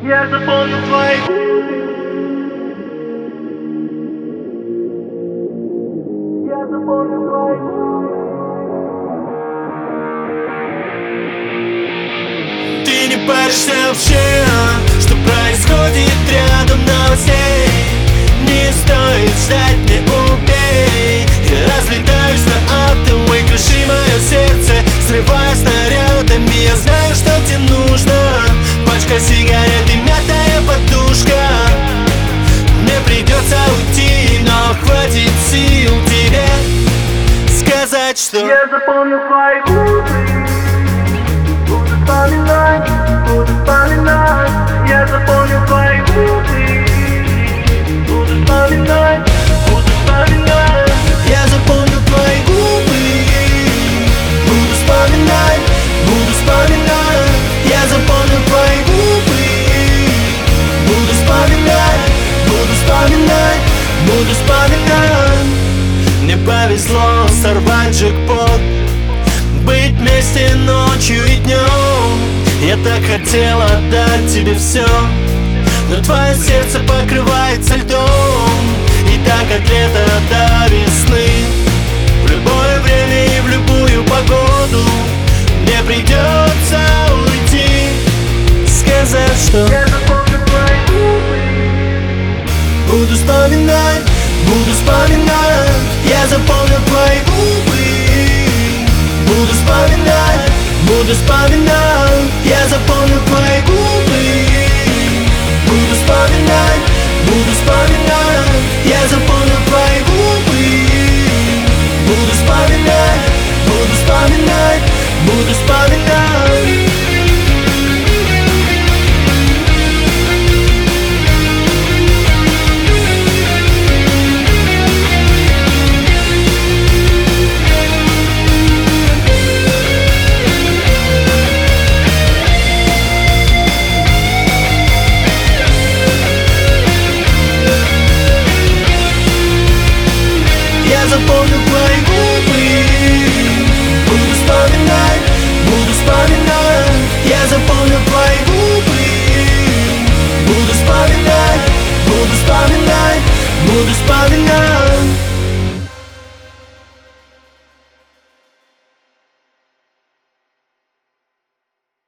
Я запомнил твои губы. Я запомнил твои губы. Ты не паришься вообще, что происходит рядом новостей. Не стоит ждать, не убей. Я разлетаюсь на атомы, круши мое сердце, срывая снарядами. Я знаю, что тебе нужно. Пачка сигарет и мятая подушка. Мне придется уйти, но хватит сил тебе сказать, что Я запомнил твои губы. Буду вспоминать, буду вспоминать. Я запомнил твои губы. Буду вспоминать, буду вспоминать. я запомнил твои губы. Буду вспоминать, буду вспоминать. Я запомнил твои губы. Буду вспоминать, буду вспоминать, буду вспоминать. Мне повезло сорвать джекпот, быть вместе ночью и днем. Я так хотел отдать тебе все, но твое сердце покрывается льдом. И так как лето до весны, в любое время и в любую погоду мне придется уйти, сказать, что Я запомнил твои губы. буду вспоминать, буду вспоминать. Я запомнил твои губы. Буду вспоминать, буду вспоминать. Я запомнил твои губы. Буду вспоминать, буду вспоминать. Я запомнил твои губы. Буду вспоминать, буду вспоминать, буду вспоминать. Я запомнил